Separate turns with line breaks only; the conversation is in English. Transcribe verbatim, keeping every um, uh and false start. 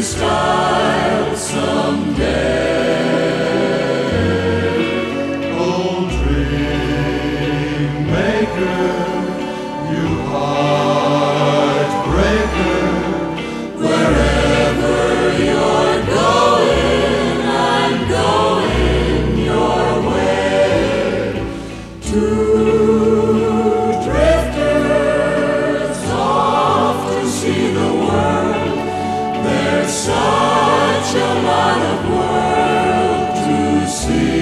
style someday. Oh, dream maker, you heartbreaker, wherever you're going, I'm going your way. Two drifters off to see the world. There's such a lot of world to see.